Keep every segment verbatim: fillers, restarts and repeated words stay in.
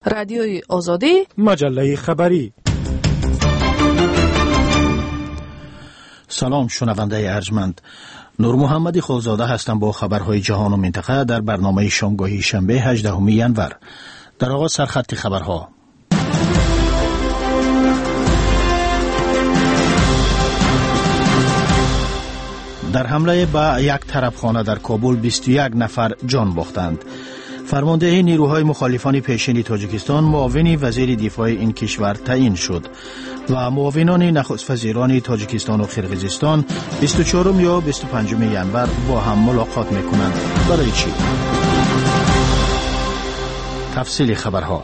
رادیوی آزادی، مجله خبری. سلام شنونده ارجمند، نور محمدی خالزاده هستم با خبرهای جهان و منطقه در برنامه شامگاهی شنبه هجدهم ژانویه. در آغاز سرخط خبرها. در حمله به یک طرفخانه در کابل بیست و یک نفر جان باختند. فرمانده نیروهای مخالفان پیشین تاجیکستان معاون وزیر دفاع این کشور تعیین شد و معاونان نخست وزیران تاجیکستان و قرقیزستان بیست و چهارم یا بیست و پنجم ژانویه با هم ملاقات میکنند. برای چی؟ تفصیل خبرها.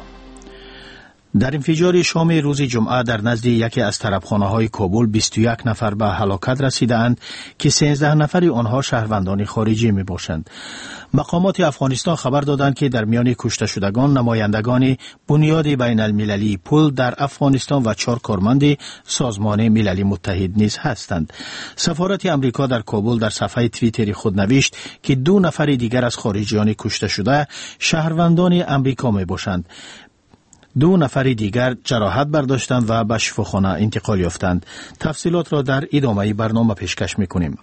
در انفجار شام روز جمعه در نزد یکی از طرفخانه‌های کابل بیست و یک نفر به هلاکت رسیدند که سیزده نفر آنها شهروندان خارجی می باشند. مقامات افغانستان خبر دادند که در میان کشته شدگان نمایندگان بنیاد بین المللی پل در افغانستان و چهار کارمند سازمان ملل متحد نیز هستند. سفارت امریکا در کابل در صفحه توییتری خود نوشت که دو نفر دیگر از خارجیان کشته شده شهروندان امریکا می باشند. دو نفر دیگر جراحت برداشتند و به شفاخانه انتقال یافتند. تفصیلات را در ادامه برنامه پیشکش می‌کنیم.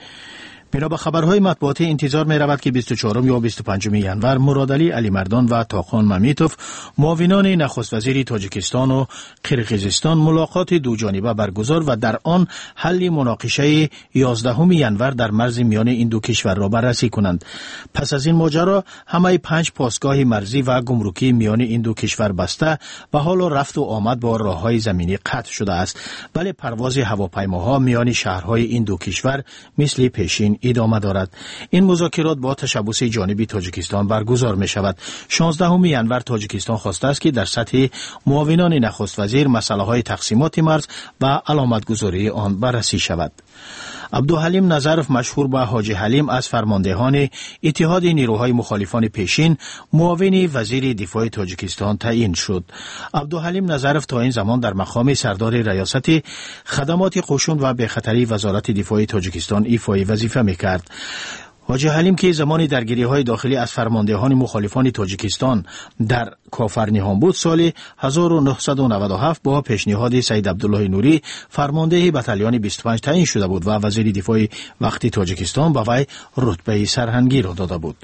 بنا به خبرهای مطبوعاتی انتظار می رود که بیست و چهارم یا بیست و پنجم ژانویه مرادعلی علی مردان و تاخان ممیتوف معاونان نخست وزیر تاجیکستان و قرقیزستان ملاقات دو جانبه برگزار و در آن حل مناقشه یازدهم ژانویه در مرز میان این دو کشور را بررسی کنند. پس از این ماجرا همه پنج پاسگاه مرزی و گمرکی میان این دو کشور بسته و حالا رفت و آمد با راههای زمینی قطع شده است، ولی پرواز هواپیماها میان شهرهای این دو کشور مثل پیشین ادامه دارد. این مذاکرات با تشبث جانبی تاجیکستان برگزار می شود. شانزدهم ژانویه تاجیکستان خواسته است که در سطح معاونان نخست وزیر مسئله های تقسیمات مرز و علامت گذاری آن بررسی شود. عبدالحلیم نظرف مشهور به حاجی حلیم از فرماندهان اتحاد نیروهای مخالفان پیشین معاون وزیر دفاع تاجیکستان تعیین شد. عبدالحلیم نظرف تا این زمان در مقام سردار ریاست خدمات قشون و بخطری وزارت دفاع تاجیکستان ایفای وظیفه میکرد. حاجی حلیم که زمان درگیری‌های داخلی از فرماندهان مخالفان تاجیکستان در کافرنیهان بود، سال هزار و نهصد و نود و هفت با پیشنهاد سید عبدالله نوری فرمانده بتالین بیست و پنج تعیین شده بود و وزیر دفاع وقتی تاجیکستان به وی رتبه سرهنگی را داده بود.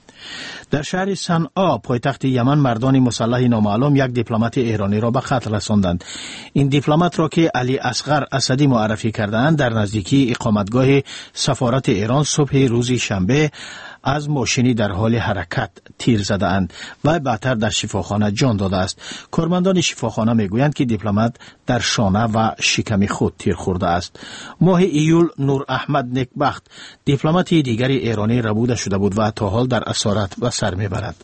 در شهر صنعا پایتخت یمن مردان مسلح نامعلوم یک دیپلمات ایرانی را به قتل رساندند. این دیپلمات را که علی اصغر اسدی معرفی کردند در نزدیکی اقامتگاه سفارت ایران صبح روز شنبه از ماشینی در حال حرکت تیر زدند و بعدتر در شفاخانه جان داده است. کارمندان شفاخانه میگویند که دیپلمات در شانه و شکم خود تیر خورده است. ماه ایول نور احمد نکبخت دیپلمات دیگری ایرانی ربوده شده بود و تا حال در اسارت به سر میبرد.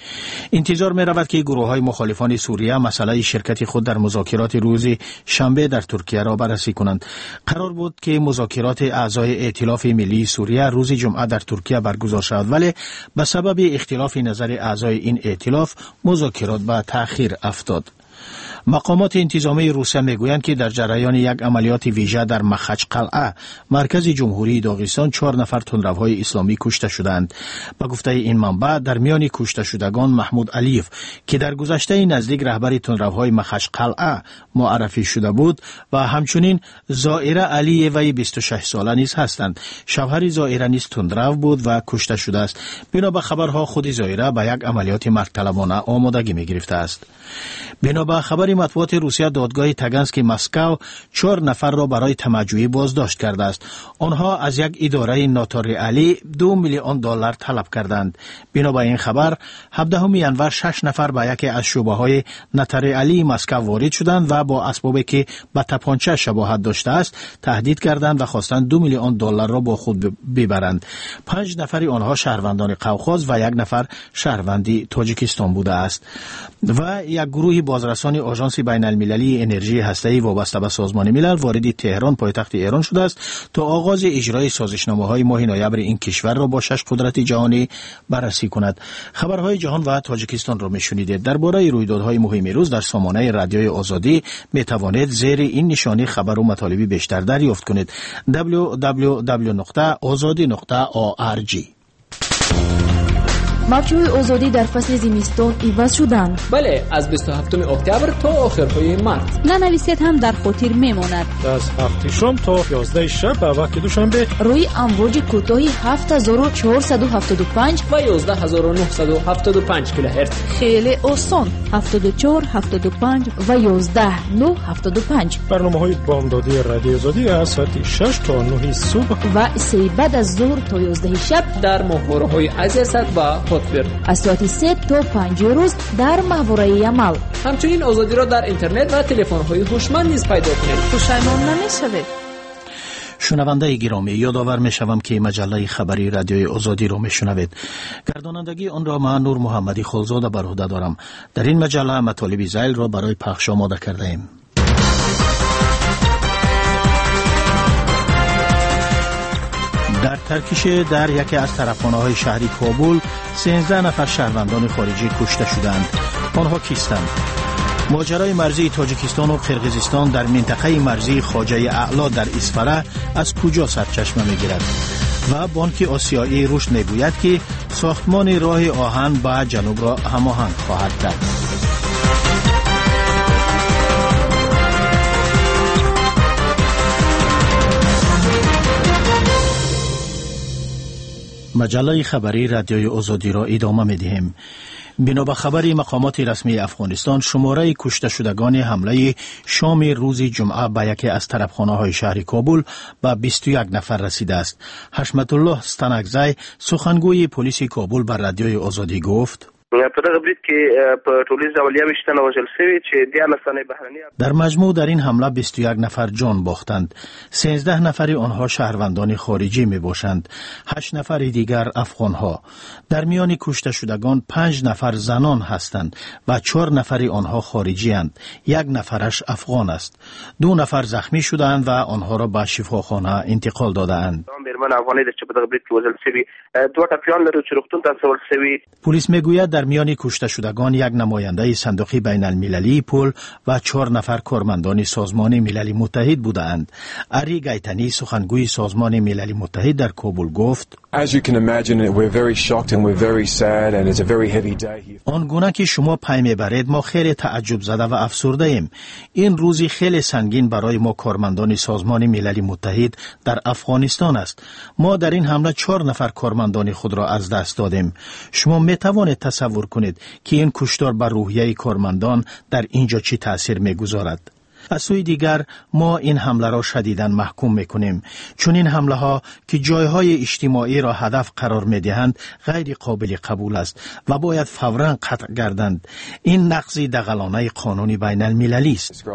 انتظار می رود که گروه های مخالفان سوریه مسئله شرکت خود در مذاکرات روز شنبه در ترکیه را بررسی کنند. قرار بود که مذاکرات اعضای ائتلاف ملی سوریه روز جمعه در ترکیه برگزار شود، ولی به سبب اختلاف نظر اعضای این ائتلاف مذاکرات به تأخیر افتاد. مقامات انتظامی روسیه میگویند که در جریان یک عملیات ویژه در مخچ قلعه مرکز جمهوری داغستان چهار نفر تندروهای اسلامی کشته شدند. به گفته این منبع در میان کشته شدگان محمود علیف که در گذشته نزدیک رهبر تندروهای مخچ قلعه معرفی شده بود و همچنین زائره علی وی بیست و شش ساله نیز هستند. شوهر زائره نیز تندرو بود و کشته شده است. بنا به خبرها خود زائره به یک عملیات مرگ‌طلبانه آمادگی می‌گرفته است. بنا به خبر مطبوعات روسیه دادگاه تگنسک مسکو چهار نفر را برای تمجید بازداشت کرده است. آنها از یک اداره ناتاریالی دو میلیون دلار طلب کردند. بنا به این خبر هفدهم ژانویه شش نفر به یکی از شعبه‌های ناتاریالی مسکو وارد شدند و با اسبابی که به تپانچه شباهت داشته است تهدید کردند و خواستند دو میلیون دلار را با خود ببرند. پنج نفر آنها شهروندان قوقاز و یک نفر شهروندی تاجیکستان بوده است و یک گروه بازرسان آژانس بین المللی انرژی هسته‌ای وابسته به سازمان ملل وارد تهران پایتخت ایران شده است تا آغاز اجرای سازشنامه‌های ماه نوامبر این کشور را با شش قدرت جهانی بررسی کند. خبرهای جهان و تاجیکستان را میشنیدید. درباره رویدادهای مهم روز در سامانه رادیوی آزادی می توانید زیر این نشانی خبر و مطالب بیشتر دریافت کنید. دبلیو دبلیو دبلیو نقطه آزادی نقطه او آر جی. مافچه‌های آزادی در فصل زمستان عوض شدند. بله، از بیست و هفتم اکتبر تا آخرهای مارس. ننویسید هم در خاطر میماند. از هفت شام تا یازده شب به وقت دوشنبه روی امواج کوتاهی هفت هزار و چهارصد و هفتاد و پنج و یازده هزار و نهصد و هفتاد و پنج کیلوهرتز. خیلی آسان. هفتاد و چهار، هفتاد و پنج و یازده، نه، هفتاد و پنج. برنامه‌های بامدادی رادیو آزادی از ساعت شش تا نه صبح و سه بعد از ظهر تا یازده شب در ماهواره‌های عزیزت و هاتبر. از ساعت سه تا پنج روز در ماهواره عمل. همچنین آزادی را در اینترنت و تلفن‌های هوشمند نیز پیدا کنید. پشیمان نمی‌شوید. شنونده گرامی، یادآور می‌شوم که مجله خبری رادیوی آزادی را می‌شنوید. گردانندگی آن را من نور محمدی خلزاده بر عهده دارم. در این مجله مطالب ذیل را برای پخش آماده کرده ایم. در ترکیش در یکی از طرفخانه‌های شهری کابل سیزده نفر شهروندان خارجی کشته شدند. آنها کیستند؟ ماجرای مرزی تاجیکستان و قرقیزستان در منطقه مرزی خواجه اعلا در اسفره از کجا سرچشمه می‌گیرد؟ و بانک آسیایی رشد می‌گوید که ساختمان راه آهن به جنوب را هماهنگ خواهد کرد. مجله خبری رادیوی آزادی را ادامه می‌دهیم. بنا به خبر مقامات رسمی افغانستان، شماره کشته شدگان حمله شام روز جمعه به یکی از طرفخانه‌های شهر کابل به بیست و یک نفر رسیده است. حشمت الله ستنکزی، سخنگوی پلیس کابل، بر رادیوی آزادی گفت: در مجموع در این حمله بیست و یک نفر جان باختند. سیزده نفر آنها شهروندان خارجی می باشند. هشت نفر دیگر افغانها. در میان کشته شدگان پنج نفر زنان هستند و چهار نفر آنها خارجی اند. یک نفرش افغان است. دو نفر زخمی شدند و آنها را به شفاخانه انتقال دادند. پلیس میگوید در میان کشته شدگان یک نماینده صندوق بین المللی پول و چهار نفر کارمندان سازمان ملل متحد بودند. اری گیتانی، سخنگوی سازمان ملل متحد، در کابل گفت: آنگونه که شما پی میبرید ما خیلی تعجب زده و افسرده ایم. این روزی خیلی سنگین برای ما کارمندان سازمان ملل متحد در افغانستان است. ما در این حمله چهار نفر کارمندان خود را از دست دادیم. شما میتوانید تصور کنید که این کشتار بر روحیه کارمندان در اینجا چی تأثیر میگذارد. از سوی دیگر ما این حمله را شدیداً محکوم میکنیم، چون این حمله ها که جایهای اجتماعی را هدف قرار میدهند غیر قابل قبول است و باید فوراً قطع گردند. این نقض دغلانه قانون بین المللی است.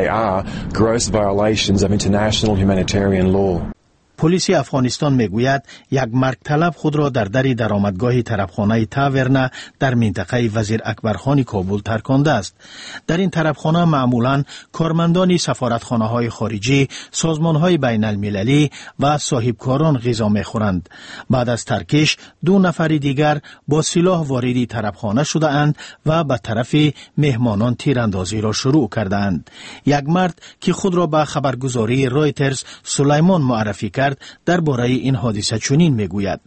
پلیس افغانستان میگوید یک مرگ طلب خود را در در درآمدگاه طرفخانه تاورنه در منطقه وزیر اکبرخان کابل ترکانده است. در این طرفخانه معمولاً کارمندان سفارتخانه های خارجی، سازمان های بین المللی و صاحبکاران غذا میخورند. بعد از ترکش دو نفر دیگر با سلاح وارد طرفخانه شده اند و به طرف مهمانان تیراندازی را شروع کرده اند. یک مرد که خود را به خبرگزاری رایترز سلیمان معرفی کرد درباره این حادثه چنین میگوید: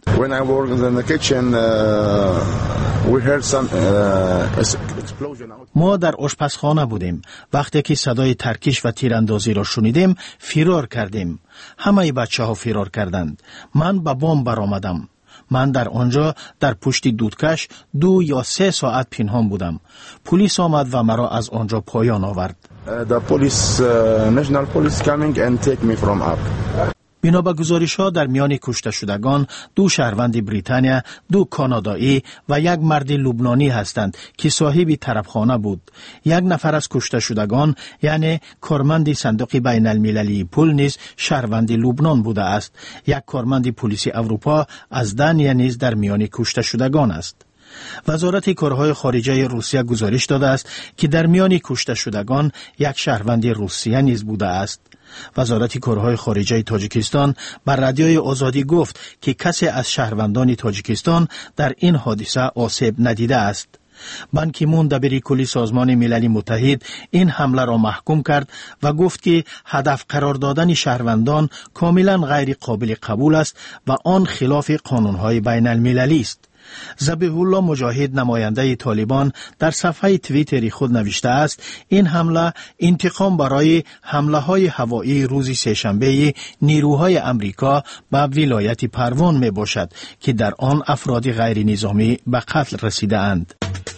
ما در آشپزخانه بودیم. وقتی که صدای ترکش و تیراندازی را شنیدیم فرار کردیم. همه بچه ها فرار کردند. من به بام برآمدم. من در آنجا در پشت دودکش دو یا سه ساعت پنهان بودم. پلیس آمد و مرا از آنجا پایان آورد. The police, uh, national police coming and take me from up. بنا به گزارش‌ها در میان کشته شدگان دو شهروند بریتانیا، دو کانادایی و یک مرد لبنانی هستند که صاحب طرفخانه بود. یک نفر از کشته شدگان یعنی کارمند صندوق بین المللی پول نیز شهروند لبنان بوده است. یک کارمند پلیس اروپا از دنیا نیز در میان کشته شدگان است. وزارت کارهای خارجه روسیه گزارش داده است که در میان کشته شدگان یک شهروند روسیه نیز بوده است. وزارت کارهای خارجه تاجیکستان بر رادیوی آزادی گفت که کسی از شهروندان تاجیکستان در این حادثه آسیب ندیده است. بان کی مون دبیر کلی سازمان ملل متحد این حمله را محکوم کرد و گفت که هدف قرار دادن شهروندان کاملا غیر قابل قبول است و آن خلاف قانونهای بین المللی است. ذبیح الله مجاهد نماینده طالبان در صفحه توییتری خود نوشته است این حمله انتقام برای حمله های هوایی روز سه‌شنبه نیروهای امریکا به ولایت پروان می باشد که در آن افراد غیر نظامی به قتل رسیده اند.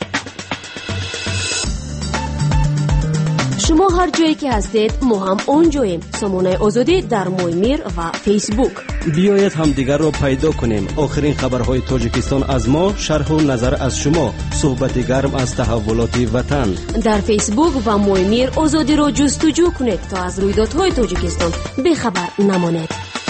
شما هر جایی که هستید ما هم اونجاییم. سامانه آزادی در مویمیر و فیسبوک. بیایید هم دیگر را پیدا کنیم. آخرین خبرهای تاجیکستان از ما، شرح و نظر از شما، صحبت گرم از تحولات وطن. در فیسبوک و مویمیر آزادی را جستجو کنید تا از رویدادهای تاجیکستان بخبر نمانید.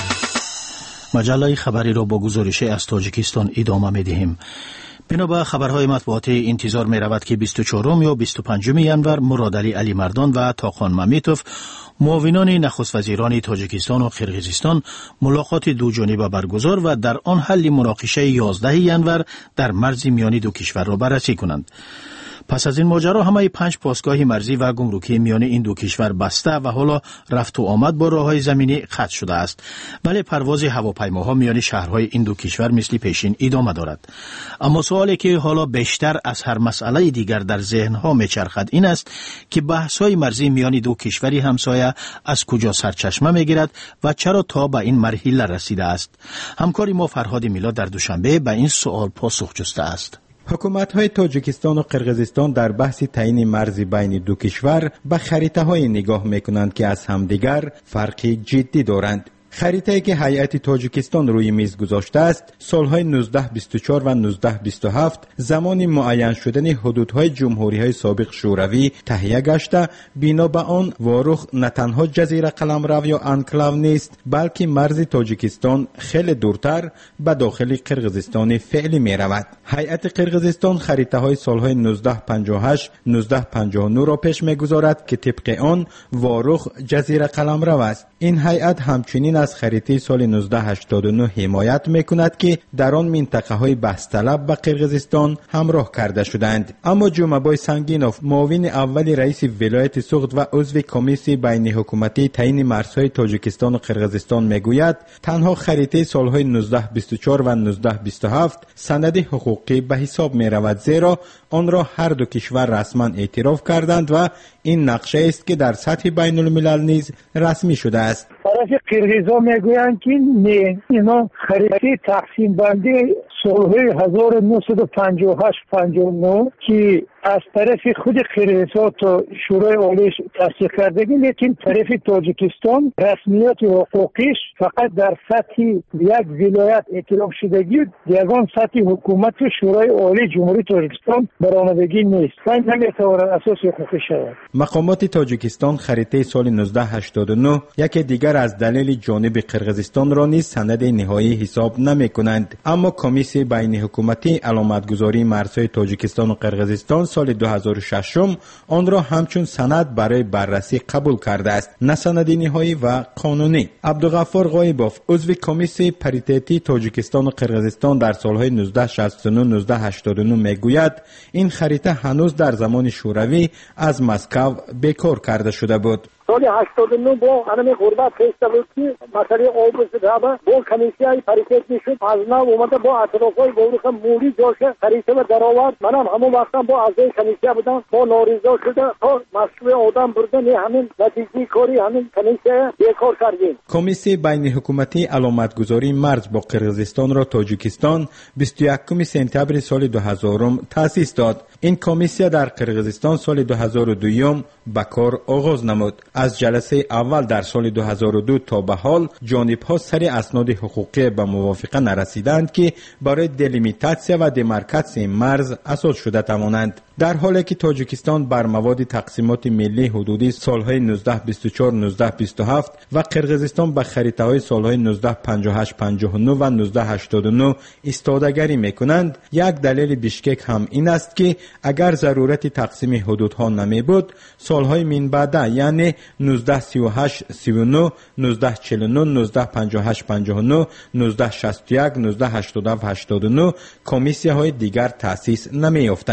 مجله خبری را با گزارش از تاجیکستان ادامه می‌دهیم. بنابر خبرهای مطبوعاتی انتظار می رود که بیست و چهارم یا بیست و پنجم ینور مراد علی علی مردان و تاخان ممیتوف معاونان نخست وزیران تاجیکستان و قرقیزستان ملاقات دو جانبه برگزار و در آن حل مناقشه یازده ینور در مرز میانی دو کشور را بررسی کنند. پس از این ماجرا همه پنج پاسگاه مرزی و گمرکی میان این دو کشور بسته و حالا رفت و آمد با راههای زمینی قطع شده است، ولی پرواز هواپیماها میان شهرهای این دو کشور مثل پیشین ادامه دارد. اما سوالی که حالا بیشتر از هر مسئله دیگر در ذهنها میچرخد این است که بحث‌های مرزی میان دو کشوری همسایه از کجا سرچشمه میگیرد و چرا تا به این مرحله رسیده است. همکاری ما فرهاد میلاد در دوشنبه به این سوال پاسخ جسته است. حکومت‌های تاجیکستان و قرقیزستان در بحث تعیین مرز بین دو کشور به خریطه‌های نگاه می‌کنند که از همدیگر فرقی جدی دارند. خریطه‌ای که هیئت تاجیکستان روی میز گذاشته است سالهای نوزده بیست و چهار و نوزده بیست و هفت زمان معین شدن حدودهای جمهوری‌های سابق شوروی تهیه گشته، بنا به آن واروخ نه تنها جزیره قلمرو یا انکلاو نیست بلکه مرز تاجیکستان خیلی دورتر به داخل قرقیزستان فعلی می‌رود. هیئت قرقیزستان خریطه‌های سالهای نوزده پنجاه و هشت نوزده پنجاه و نه را پیش می‌گذارد که طبق آن واروخ جزیره قلمرو است. این هیئت همچنین از خریطه سال نوزده هشتاد و نه حمایت میکند که در آن منطقه های بحث طلب به قرقیزستان همراه کرده شدند. اما جمعبای سنگینوف معاون اول رئیس ولایت سوخت و عضو کمیسیون بین حکومتی تعیین مرزهای تاجیکستان و قرقیزستان میگوید تنها خریطه سالهای نوزده بیست و چهار و نوزده بیست و هفت سند حقوقی به حساب می رود، زیرا آن را هر دو کشور رسما اعتراف کردند و این نقشه است که در سطح بین الملل نیز رسمی شده است. طرف قرقیزا میگویند که نه، اینا خریطه تقسیم بندی سالهای هزار و نهصد و پنجاه و هشت پنجاه و نه که از طرف خود قرقیزا تا شورای عالی تصدیق کردگی، لیکن طرف تاجیکستان رسمیت حقوقیش فقط در سطح یک ولایت اعتراف شدگی و یگان سطح حکومت شورای عالی جمهوری تاجیکستان برآمدگی نیست و این نمیتواند اساس حقوقی شود. مقامات تاجیکستان خریطه سال نوزده هشتاد و نه یکی دیگر از دلیل جانب قرقیزستان را نیز سند نهایی حساب نمی کنند، اما کمیسیون بین حکومتی علامتگذاری مرزهای تاجیکستان و قرقیزستان سال دو هزار و شش آن را همچون سند برای بررسی قبول کرده است، نه سند نهایی و قانونی. عبدالغفار غایبوف عضو کمیسیون پریتتی تاجیکستان و قرقیزستان در سالهای نوزده شصت و نه نوزده هشتاد و نه میگوید این خریطه هنوز در زمان شوروی از مسکو بیکار کرده شده بود. سال هشتاد و نه با همین غربت پیشته بود که مسئله آب و سدابه با کمیسیای پریتت میشد، از نو اومده با اطرافای بوروخ مولی جاشه خریطه و درآورد. منم همون وقتا با اعضای کمیسیه بودم، با ناریضا شده تا مسئله آدم بردن همین نتیجه کاری همین کمیسیه بیکار کردیم. کمیسیون بین حکومتی علامتگذاری مرز با قرقیزستان را تاجیکستان بیست و یکم سپتامبر سال دو هزار تأسیس داد. این کمیسیه در قرقیزستان سال دو هزار و دو به کار آغاز نمود. از جلسه اول در سال دو هزار و دو تا به حال جانب‌ها سر اسناد حقوقی به موافقه نرسیدند که برای دلیمیتاسیا و دیمارکاسیون مرز اساس شده توانند، در حالی که تاجیکستان بر مواد تقسیمات ملی حدودی سالهای نوزده بیست و چهار نوزده بیست و هفت و قرقیزستان به خریطه‌های سالهای نوزده پنجاه و هشت پنجاه و نه و نوزده هشتاد و نه استادگری می‌کنند. یک دلیل بیشکک هم این است که اگر ضرورت تقسیم حدودها نمی بود، سالهای من بعد یعنی نوزده سی و هشت سی و نه نوزده چهل و نه نوزده پنجاه و هشت پنجاه و نه نوزده شصت و یک نوزده هشتاد و هفت هشتاد و نه کمیسی‌های دیگر تأسیس نمی‌یافتند.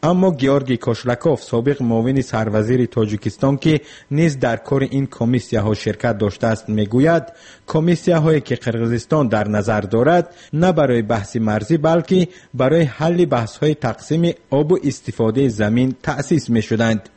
اما گیورگی کوشلاکوف سابق معاون سروزیر تاجیکستان که نیز در کار این کمیسیه ها شرکت داشته است میگوید کمیسیه هایی که قرقیزستان در نظر دارد نه برای بحث مرزی بلکه برای حل بحث های تقسیم آب و استفاده زمین تأسیس می شدند.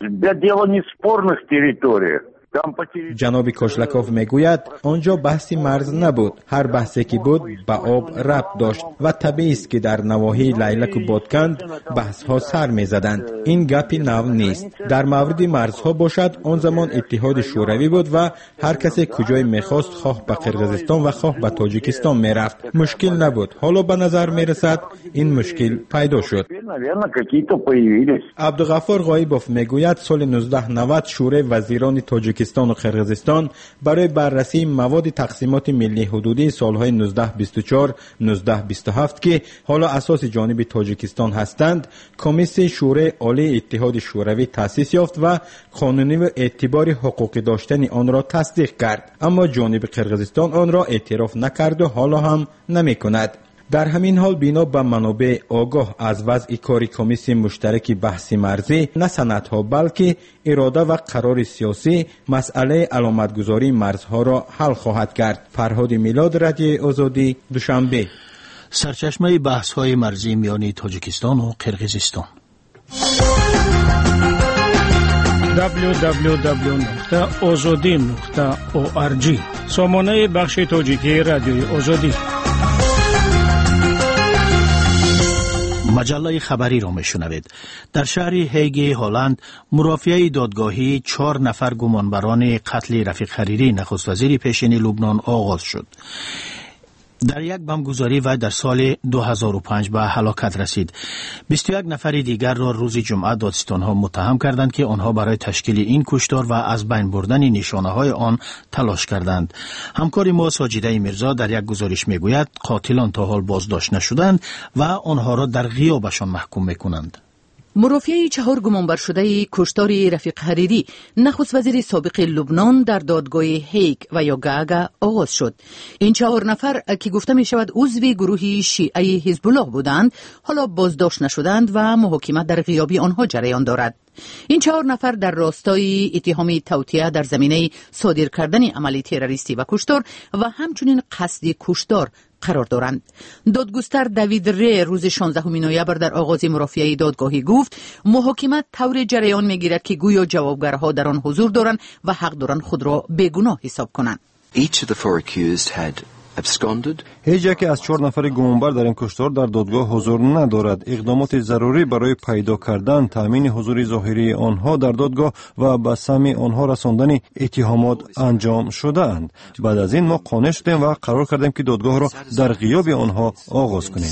جناب کوشلاکوف میگوید آنجا بحثی مرز نبود، هر بحثی که بود به آب ربط داشت و طبیعی است که در نواحی لیلک و بادکند بحث ها سر میزدند. این گپی نو نیست. در مورد مرزها باشد آن زمان اتحاد شوروی بود و هر کسی کجای میخواست خواه به قرقیزستان و خواه به تاجیکستان میرفت، مشکل نبود. حالا به نظر میرسد این مشکل پیدا شد. عبدالغفار غایبوف میگوید سال نوزده نود شورای وزیران تاجیکستان و قرقیزستان برای بررسی مواد تقسیمات ملی حدودی سالهای نوزده بیست و چهار نوزده بیست و هفت که حالا اساس جانب تاجیکستان هستند کمیسیون شورای عالی اتحاد شوروی تأسیس یافت و قانونی و اعتبار حقوقی داشتن آن را تصدیق کرد، اما جانب قرقیزستان آن را اعتراف نکرد و حالا هم نمی کند. در همین حال بنا به منابع آگاه از وضع کاری کمیسیون مشترک بحث مرزی نه سندها بلکه اراده و قرار سیاسی مسئله علامتگذاری مرزها را حل خواهد کرد. فرهاد میلاد، رادیوی آزادی، دوشنبه. سرچشمه بحث های مرزی میان تاجیکستان و قرقیزستان. دبلیو دبلیو دبلیو نقطه آزادی نقطه او آر جی سامانه بخش تاجیکی رادیوی آزادی. مجله خبری را میشنوید. در شهر هیگ هلند مرافعه دادگاهی چهار نفر گمانبران قتل رفیق حریری نخست وزیر پیشین لبنان آغاز شد. در یک بمبگذاری و در سال دو هزار و پنج به هلاکت رسید. بیست و یک نفر دیگر را روز جمعه دادستانها متهم کردند که آنها برای تشکیل این کشتار و از بین بردن نشانه های آن تلاش کردند. همکار ما ساجده میرزا در یک گزارش میگوید قاتلان تا حال بازداشت نشدند و آنها را در غیابشان محکوم میکنند. مرافعه چهار گمانبر شده کشتار رفیق حریری نخست وزیر سابق لبنان در دادگاه هیگ و یا گاگا آغاز شد. این چهار نفر که گفته می شود عضو گروه شیعه حزب الله بودند حالا بازداشت نشدند و محاکمه در غیاب آنها جریان دارد. این چهار نفر در راستای اتهام توطئه در زمینه صادر کردن عملی تروریستی و کشتار و همچنین قصد کشتار قرار دارند. دادگستر دوید ری روز شانزدهم نوامبر در آغاز مرافعه دادگاهی گفت محاکمه طور جریان میگیرد که گویا جوابگرها در آن حضور دارند و حق دارند خود را بیگناه حساب کنند. Each of the four accused had absconded. هیچ یکی از چهار نفر گمانبر در این کشتار در دادگاه حضور ندارد. اقدامات ضروری برای پیدا کردن تامین حضور ظاهری آنها در دادگاه و به سمع آنها رساندن اتهامات انجام شده اند. بعد از این ما قانع شدیم و قرار کردیم که دادگاه را در غیاب آنها آغاز کنیم.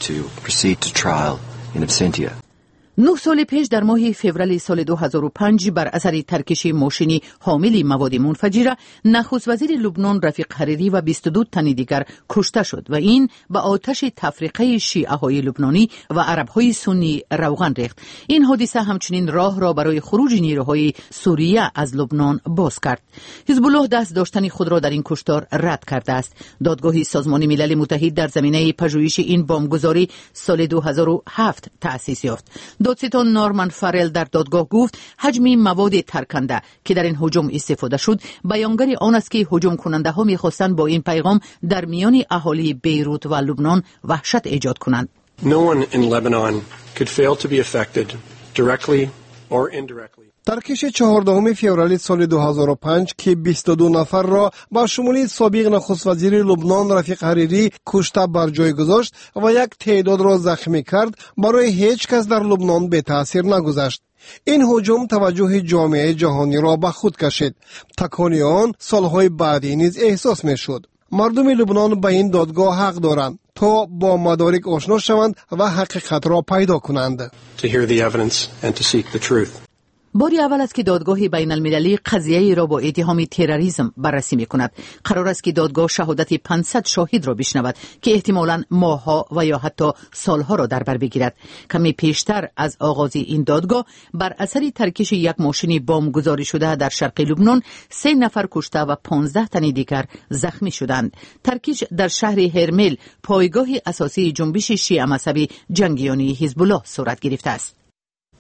نه سال پیش در ماه فوریه سال دو هزار و پنج بر اثر ترکش ماشینی حامل مواد منفجره نخست وزیر لبنان رفیق حریری و بیست و دو تن دیگر کشته شد و این به آتش تفریقه شیعه های لبنانی و عرب های سنی روغن ریخت. این حادثه همچنین راه را برای خروج نیروهای سوریه از لبنان باز کرد. حزب الله دست داشتن خود را در این کشتار رد کرده است. دادگاه سازمان ملل متحد در زمینه پژوهش این بمبگذاری سال دو هزار و هفت تأسیس یافت. دادستان نورمن فارل در دادگاه گفت حجم مواد ترکنده که در این هجوم استفاده شد بیانگر آن است که هجوم کننده ها می‌خواستند با این پیغام در میان اهالی بیروت و لبنان وحشت ایجاد کنند. No one in Lebanon could fail to be affected directly or indirectly. ترکش چهاردهم فوریه سال دو هزار و پنج که بیست و دو نفر را با شمول سابق نخست وزیر لبنان رفیق حریری کشته بر جای گذاشت و یک تعداد را زخمی کرد برای هیچ کس در لبنان به تأثیر نگذشت. این هجوم توجه جامعه جهانی را به خود کشید. تکانی آن سالهای بعدی نیز احساس می شد. مردم لبنان به این دادگاه حق دارند تا با مدارک آشنا شوند و حقیقت را پیدا کنند. To hear the evidence and to seek the truth. باری اول است که دادگاه بین المللی قضیه را با اتهام تروریسم بررسی می کند. قرار است که دادگاه شهادت پانصد شاهد را بشنود که احتمالاً ماه‌ها و یا حتی سالها را در بر بگیرد. کمی پیشتر از آغاز این دادگاه بر اثر ترکش یک ماشین بمب گذاری شده در شرق لبنان سه نفر کشته و پانزده تن دیگر زخمی شدند. ترکش در شهر هرمل پایگاه اساسی جنبش شیعه مذهبی جنگیانی حزب الله صورت گرفته است.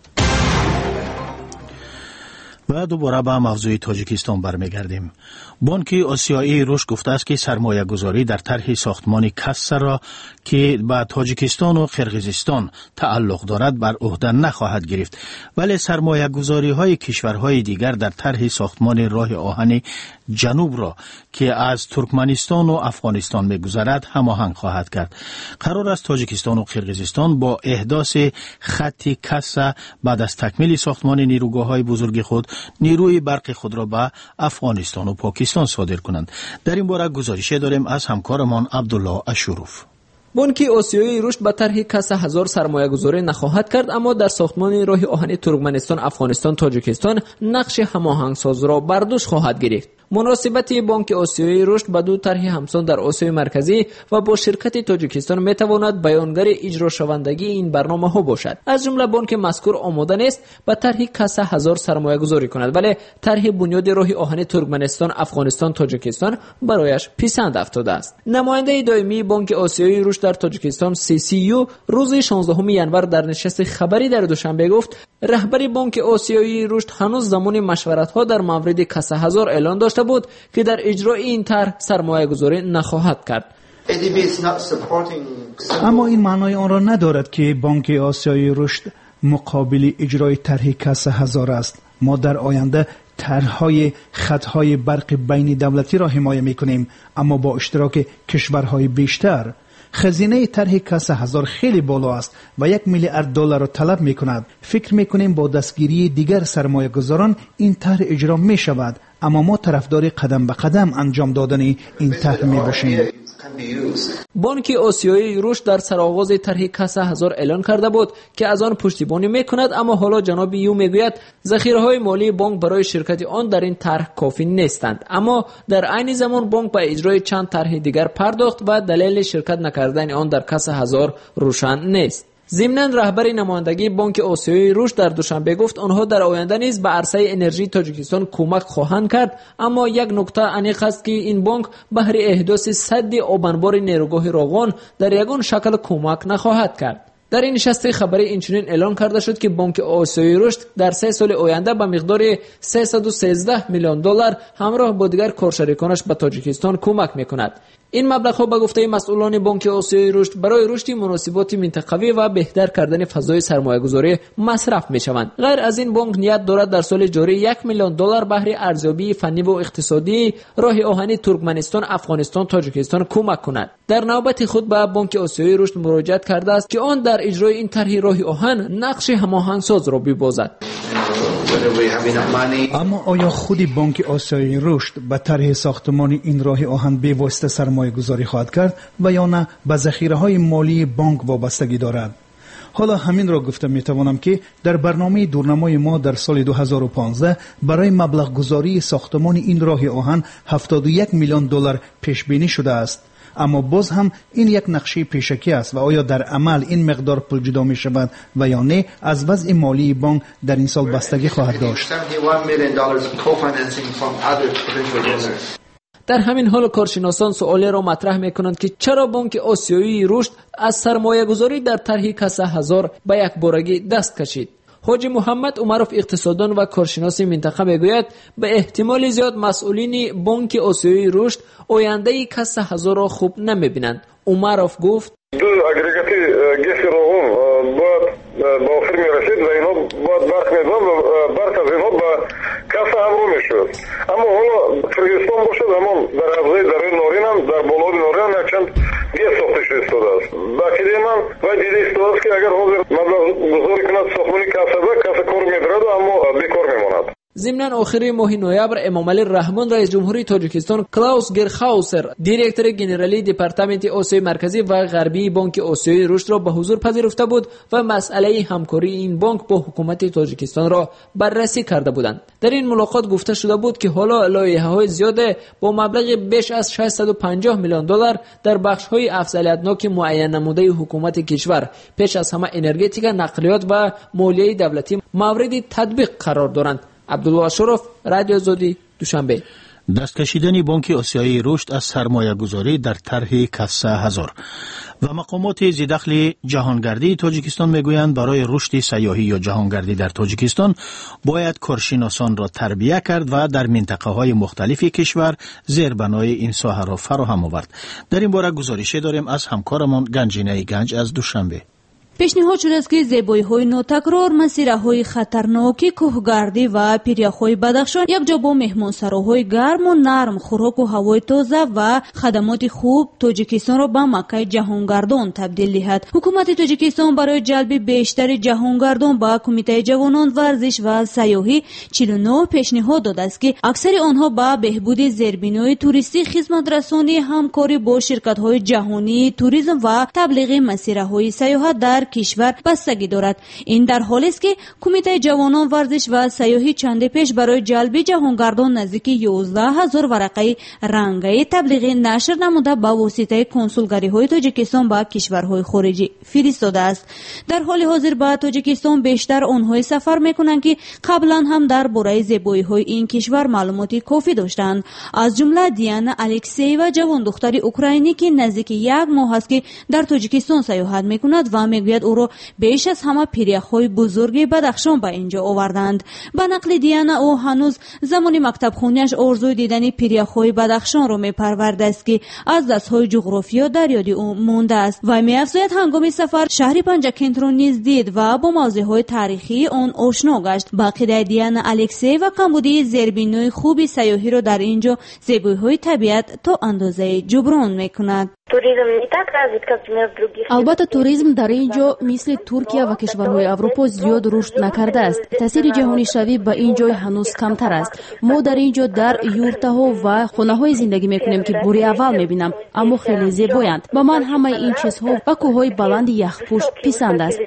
و دوباره به موضوع تاجیکستان برمیگردیم. بانک آسیایی رشد گفته است که سرمایه گذاری در طرح ساختمان کاسا را که به تاجیکستان و قرقیزستان تعلق دارد بر عهده نخواهد گرفت، ولی سرمایه گذاری های کشورهای دیگر در طرح ساختمان راه آهن جنوب را که از ترکمنستان و افغانستان می‌گذرد هماهنگ خواهد کرد. قرار است تاجیکستان و قرقیزستان با احداث خط کاسا بعد از تکمیل ساختمان نیروگاه‌های بزرگ خود نیروی برق خود را به افغانستان و پاکستان صادر کنند. در این باره گزارشی داریم از همکارمان عبدالله اشروف. بانک آسیایی رشد به طرح کاسا هزار سرمایه گذاری نخواهد کرد، اما در ساختمان راه آهن ترکمنستان، افغانستان، تاجیکستان نقش هماهنگساز را بر دوش خواهد گرفت. مناسبت بانک آسیایی رشد با دو طرح همسان در آسیای مرکزی و با شرکت تاجیکستان میتواند بیانگر اجرا شوندگی این برنامه ها باشد. از جمله بانک مذکور آماده نیست به طرح کاسا هزار سرمایه گذاری کند، ولی طرح بنیاد راه آهن ترکمنستان، افغانستان، تاجیکستان برایش پسند افتاده است. نماینده دائمی بانک آسیایی رشد در تاجیکستان سی سی یو روز شانزدهم ینور در نشست خبری در دوشنبه گفت رهبر بانک آسیایی رشد هنوز زمان مشورت ها در مورد کاسا هزار اعلان داشته بود که در اجرای این طرح سرمایه گذاری نخواهد کرد. اما این معنای آن را ندارد که بانک آسیایی رشد مقابل اجرای طرح کاسا هزار است. ما در آینده طرح‌های خط‌های برق بین دولتی را حمایت می‌کنیم، اما با اشتراک کشورهای بیشتر. خزینه طرح کاسا هزار خیلی بالا است و یک میلیارد دلار را طلب می کند. فکر می کنیم با دستگیری دیگر سرمایه گذاران این طرح اجرا می شود، اما ما طرفدار قدم به قدم انجام دادن این طرح می باشیم. بانک آسیایی رشد در سرآغاز طرح کاسا هزار اعلان کرده بود که از آن پشتیبانی میکند، اما حالا جناب یو میگوید ذخیره‌های مالی بانک برای شرکت آن در این طرح کافی نیستند، اما در عین زمان بانک به اجرای چند طرح دیگر پرداخت و دلیل شرکت نکردن آن در کاسا هزار روشن نیست. ضمناً رهبر نمایندگی بانک آسیایی رشد در دوشنبه گفت آنها در آینده نیز به عرصه انرژی تاجیکستان کمک خواهند کرد، اما یک نکته انیق است که این بانک بهر احداث سد آبانبار نیروگاه راغون در یگان شکل کمک نخواهد کرد. در این نشست خبری اینچنین اعلان کرده شد که بانک آسیایی رشد در سه سال آینده به مقدار سیصد و سیزده میلیون دلار همراه با دیگر کارشریکانش به تاجیکستان کمک میکند. این مبلغ‌ها به گفته مسئولان بانک آسیایی رشد برای رشد مناسبات منطقوی و بهتر کردن فضای سرمایه‌گذاری مصرف می‌شوند. غیر از این بانک نیت دارد در سال جاری یک میلیون دلار بهره ارزیابی فنی و اقتصادی راه آهن ترکمنستان، افغانستان، تاجیکستان کمک کند. در نوبت خود به بانک آسیایی رشد مراجعه کرده است که آن در اجرای این طرح راه آهن نقش هماهنگساز را ببازد. اما آیا خود بانک آسیایی رشد به طرح ساختمان این راه آهن به واسطه سرمایه گذاری خواهد کرد و یا نه به ذخیره های مالی بانک وابستگی دارد؟ حالا همین را گفته می توانم که در برنامه دورنمای ما در سال دو هزار و پانزده برای مبلغ گذاری ساختمان این راه آهن هفتاد و یک میلیون دلار پیش بینی شده است. اما باز هم این یک نقشه پیشکی است و آیا در عمل این مقدار پول جدا می شود و یا نه از وضع مالی بانک در این سال بستگی خواهد داشت. در همین حال کارشناسان سوالی را مطرح میکنند که چرا بانک آسیایی رشد از سرمایه گذاری در طرح کاسا هزار به یک بارگی دست کشید. حاجی محمد عمرов اقتصاددان و کارشناس منطقه میگوید به احتمال زیاد مسئولین بانک آسیایی رشد آینده کاسا هزار را خوب نمیبینند. عمرов گفت دو اگریگاتی گیس راغون باید با آخر میرسید و اینا باید برق میدن و برق از اینا به کاسا هم رو میشود. اما حالا قرقیزستان باشد همون در حوزه دره نارین هم در بالای نارین هم یکچند گیس ساخته شده استاده است. با کده من باید دیده استاده است که اگر حاضر مبلغ گذاری کند ساختمانی کاسا به کاسا کار میدرد اما بیکار میماند. ضمناً آخر ماه نوامبر امامعلی رحمان رئیس جمهوری تاجیکستان کلاوس گرخاوسر دیرکتور گنرالی دپارتمنت آسیای مرکزی و غربی بانک آسیایی رشد را به حضور پذیرفته بود و مسئله همکاری این بانک با حکومت تاجیکستان را بررسی کرده بودند. در این ملاقات گفته شده بود که حالا لایحه‌های زیاد با مبلغ بیش از ششصد و پنجاه میلیون دلار در بخش‌های افضلیت‌ناک معین نموده حکومت کشور پیش از همه انرژتیک، نقلیات و مالیه دولتی مورد تطبیق قرار دارند. عبدالله اشرف، رادیو آزادی، دوشنبه. دست کشیدن بانک آسیایی رشد از سرمایه گذاری در طرح کسا هزار و مقامات ذی‌دخل جهانگردی تاجیکستان میگویند برای رشد سیاحی یا جهانگردی در تاجیکستان باید کارشناسان را تربیت کرد و در منطقه های مختلف کشور زیربنای این ساحه را فراهم آورد. در این باره گزارشی داریم از همکارمان گنجینه گنج از دوشنبه. پیشنهاد شده است که زیبایی‌های نوتکرار، مسیرهای خطرناک کوهگردی و پیریاهای بدخشان یکجا با مهمانسراهای گرم و نرم، خوراک و هوای تازه و خدمات خوب تاجیکستان را به مکه جهانگردان تبدیل دهد. حکومت تاجیکستان برای جلب بیشتر جهانگردان به کمیته جوانان ورزش و سیاحی چهل و نه پیشنهاد داده است که اکثر آنها به بهبود زیربنای توریستی، خدمت رسانی، همکاری با شرکت‌های جهانی توریسم و تبلیغ مسیرهای سیاحت در کشور بستگی دارد. این در حالی است که کمیته جوانان ورزش و سیاحی چند پیش برای جلب جهانگردان نزدیک یازده هزار ورقه رنگی تبلیغی نشر نموده با واسطه کنسولگری های تاجیکستان با کشورهای خارجی فرستاده است. در حال حاضر با تاجیکستان بیشتر آنها سفر میکنند که قبلا هم در باره زیبایی های این کشور معلوماتی کافی داشتند. از جمله دیانا الکسیوا، جوان دختری اوکراینی که نزدیک یک ماه است که در تاجیکستان سیاحت میکند و میگوید او را بیش از همه پیریاهای بزرگ بدخشان به اینجا آوردند. به نقل دیانا، او هنوز زمان مکتب خونیش آرزوی دیدن پیریاهای بدخشان را میپرورده است که از دستهای جغرافیا در یاد او مانده است و می‌افزاید هنگام سفر شهر پنجاکنت را نیز دید و با موضوعهای تاریخی آن آشنا گشت. با عقیده دیانا الکسی و کمبودی زیربنای خوبی سیاحی را در اینجا زیبایی‌های طبیعت تا اندازه جبران میکند. البته توریسم در اینجا مثل ترکیه و کشورهای اروپا زیاد رشد نکرده است. تاثیر جهانی شوی به اینجا هنوز کمتر است. ما در اینجا در یورت‌ها و خانه‌های زندگی میکنیم که باری اول میبینم، اما خیلی زیبایند. با من همه این چیزها و کوههای بلند یخپوش پسند است.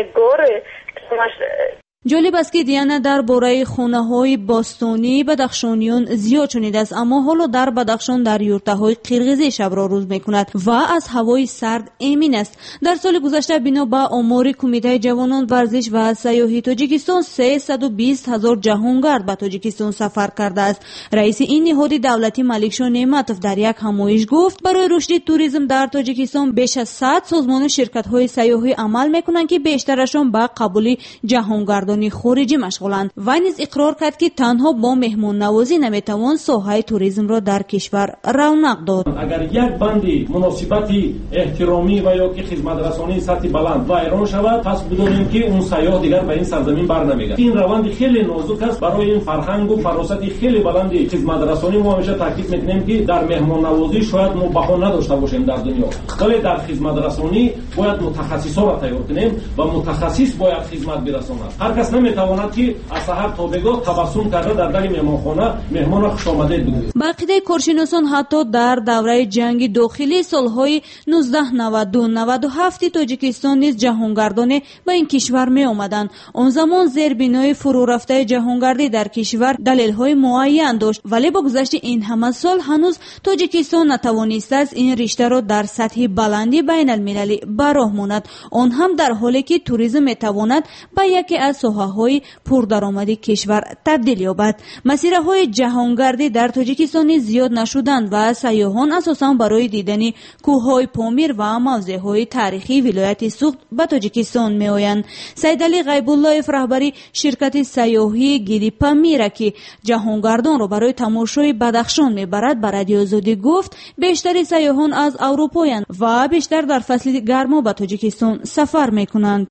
جالب است که دیانا در باره خانه‌های باستانی بدخشانیان زیاد شنیده است، اما حالا در بدخشان در یورت‌های قرقیزی شب را روز می‌کند و از هوای سرد امین است. در سال گذشته بنا به آمار کمیته جوانان ورزش و سیاحی تاجیکستان سیصد و بیست هزار جهانگرد به تاجیکستان سفر کرده است. رئیس این نهاد دولتی ملکشاه نعمتوف در یک همایش گفت برای رشد توریسم در تاجیکستان بیش از صد سازمان و شرکت‌های سیاحی عمل می‌کنند که بیشترشان به قبول جهانگردان خارجی مشغولند. و نیز اقرار کرد که تنها با مهمان نوازی نمیتوان ساحه توریسم را در کشور رونق داد. اگر یک بندی مناسبتی احترامی و یا که خدمت رسانی سطح بلند و ایران شود، پس بدونیم که اون سیاح دیگر به این سرزمین برنمیگرده. این روند خیلی نازک است. برای این فرهنگ و فراست خیلی بلند خدمت رسانی ما همیشه تاکید میکنیم که در مهمان نوازی شاید ما بها نداشته باشیم در دنیا، ولی در خدمت رسانی باید متخصصا را تیار کنیم و متخصص باید خدمت برساند. هر کس نمیتواند که از سحر تا بگاه تبسم کرده در در مهمانخانه مهمان خوش آمدید بگوید. با عقیده کارشناسان حتی در دوره جنگ داخلی سالهای نوزده نود و دو نود و هفت تاجیکستان نیز جهانگردان به این کشور می آمدند. آن زمان زیربنای فرو رفته جهانگردی در کشور دلیل‌های معین داشت، ولی با گذشت این همه سال هنوز تاجیکستان نتوانسته است این رشته را در سطح بلندی بین المللی براه ماند، آن هم در حالی که توریسم میتواند به یکی از ساحه‌های پردرآمدی کشور تبدیل یابد. مسیرهای جهانگردی در تاجیکستان زیاد نشدند و سیاحان اساساً برای دیدن کوههای پامیر و موضع‌های تاریخی ولایت سوخت به تاجیکستان میآیند. سید علی غیب‌الله‌اف رهبری شرکت سیاحی گیلی پامیر که جهانگردان را برای تماشای بدخشان میبرد به رادیو آزادی گفت بیشتر سیاحان از اروپایند و بیشتر در فصل گرما به تاجیکستان سفر میکنند.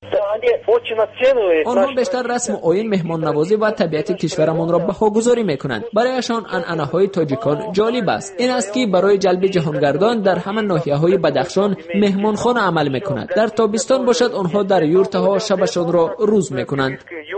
آنها بیشتر رسم و آیین، مهمان نوازی و طبیعت کشورمان را بهاگذاری میکنند. برایشان عنعنه‌های تاجیکان جالب است. این است که برای جلب جهانگردان در همان ناحیه‌های بدخشان مهمانخانه عمل میکنند. در تابستان باشد آنها در یورت‌ها شبشان را روز میکنند.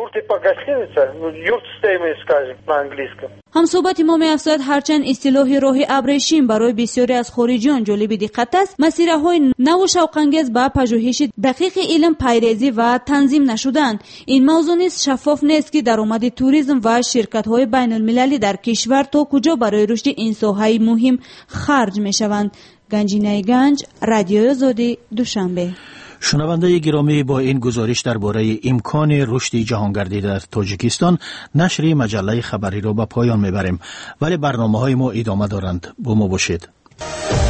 هم صحبت ما می‌افزاید هرچند اصطلاح راه ابریشم برای بسیاری از خارجیان جالب دقت است، مسیرهای نو و شوق‌انگیز با پژوهش دقیق علم پیریزی و تنظیم نشدند. این موضوع نیز شفاف نیست که درآمد توریسم و شرکت‌های بین‌المللی در کشور تا کجا برای رشد این ساحه مهم خرج می‌شوند. گنجینه گنج، رادیو آزادی، دوشنبه. شنونده گرامی، با این گزارش درباره امکان رشد جهانگردی در تاجیکستان نشر مجله خبری را به پایان میبریم، ولی برنامه‌های ما ادامه دارند. با ما باشید.